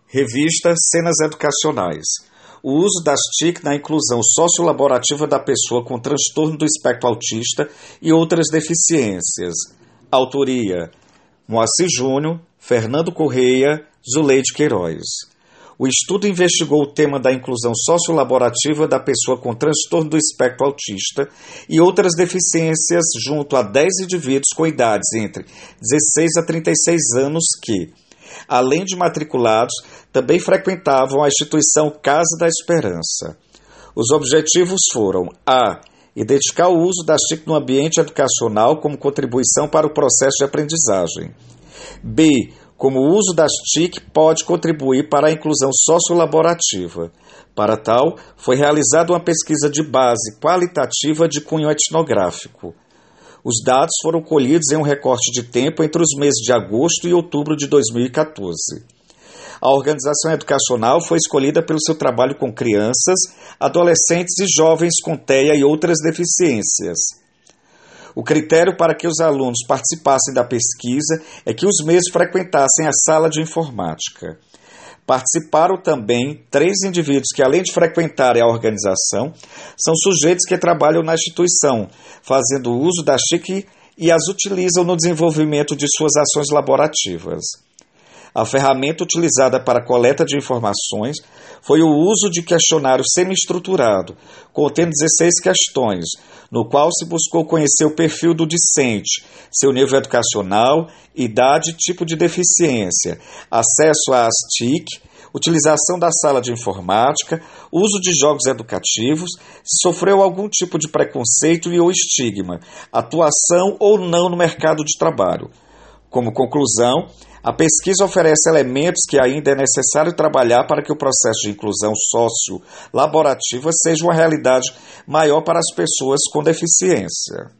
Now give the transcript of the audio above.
Revista Cenas Educacionais. O uso das TIC na inclusão sociolaborativa da pessoa com transtorno do espectro autista e outras deficiências. Autoria: Moacir Júnior, Fernando Correia, Zuleide Queiroz. O estudo investigou o tema da inclusão sociolaborativa da pessoa com transtorno do espectro autista e outras deficiências junto a 10 indivíduos com idades entre 16 a 36 anos que, além de matriculados, também frequentavam a instituição Casa da Esperança. Os objetivos foram: a. Identificar o uso das TIC no ambiente educacional como contribuição para o processo de aprendizagem. b. Como o uso das TIC pode contribuir para a inclusão sociolaborativa. Para tal, foi realizada uma pesquisa de base qualitativa de cunho etnográfico. Os dados foram colhidos em um recorte de tempo entre os meses de agosto e outubro de 2014. A organização educacional foi escolhida pelo seu trabalho com crianças, adolescentes e jovens com TEA e outras deficiências. O critério para que os alunos participassem da pesquisa é que os mesmos frequentassem a sala de informática. Participaram também 3 indivíduos que, além de frequentarem a organização, são sujeitos que trabalham na instituição, fazendo uso das TIC e as utilizam no desenvolvimento de suas ações laborativas. A ferramenta utilizada para a coleta de informações foi o uso de questionário semi-estruturado, contendo 16 questões, no qual se buscou conhecer o perfil do discente, seu nível educacional, idade e tipo de deficiência, acesso às TIC, utilização da sala de informática, uso de jogos educativos, se sofreu algum tipo de preconceito e ou estigma, atuação ou não no mercado de trabalho. Como conclusão, a pesquisa oferece elementos que ainda é necessário trabalhar para que o processo de inclusão socio-laborativa seja uma realidade maior para as pessoas com deficiência.